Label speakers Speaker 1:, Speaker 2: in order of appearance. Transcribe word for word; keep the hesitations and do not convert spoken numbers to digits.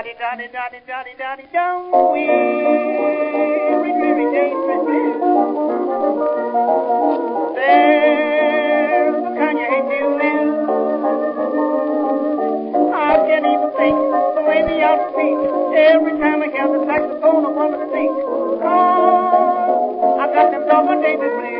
Speaker 1: Dotty, dotty, dotty, dotty, dotty, down, weary, weary, dangerous blues. There's the kind you hate to lose. I can't even think the way me out to speak. Every time I hear the saxophone, I want to sing. Oh, I got them double dangerous blues.